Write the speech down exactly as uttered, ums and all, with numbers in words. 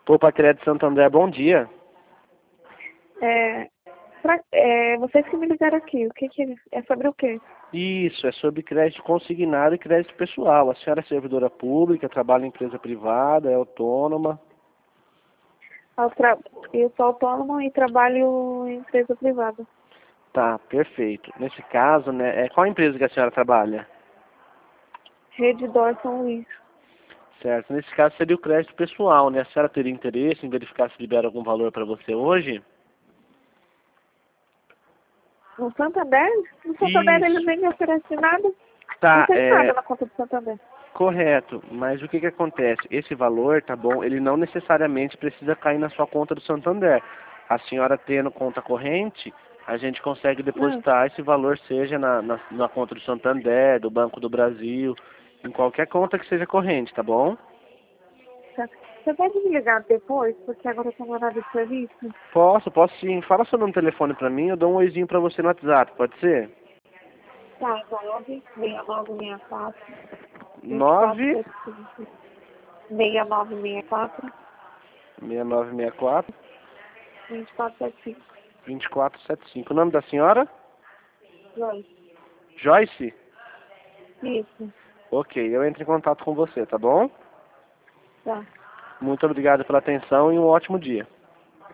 Poupa Crédito Santander, bom dia. É, pra, é, vocês que me ligaram aqui, o que, que é sobre o quê? Isso, é sobre crédito consignado e crédito pessoal. A senhora é servidora pública, trabalha em empresa privada, é autônoma. Eu, tra... eu sou autônomo e trabalho em empresa privada. Tá, perfeito. Nesse caso, né, é, qual empresa que a senhora trabalha? Rede Dor São Luís. Certo, nesse caso seria o crédito pessoal, né? A senhora teria interesse em verificar se libera algum valor para você hoje? No Santander? No Santander Isso. eles nem me oferecem nada. Não Tá, tem nada é na conta do Santander. correto, mas o que que acontece? Esse valor, tá bom, ele não necessariamente precisa cair na sua conta do Santander. A senhora tendo conta corrente, a gente consegue Não. depositar esse valor, seja na, na, na conta do Santander, do Banco do Brasil, em qualquer conta que seja corrente, tá bom? Tá. Você pode me ligar depois, porque agora eu tô no horário de serviço? Posso, posso sim. Fala seu nome e telefone pra mim, eu dou um oizinho pra você no WhatsApp, pode ser? Tá, então nove seis nove seis quatro vinte e quatro nove setenta e cinco. seis nove seis quatro seis nove seis quatro vinte e quatro setenta e cinco. vinte e quatro setenta e cinco. O nome da senhora? Dois. Joyce? Isso. Ok, eu entro em contato com você, tá bom? Tá. Muito obrigado pela atenção e um ótimo dia.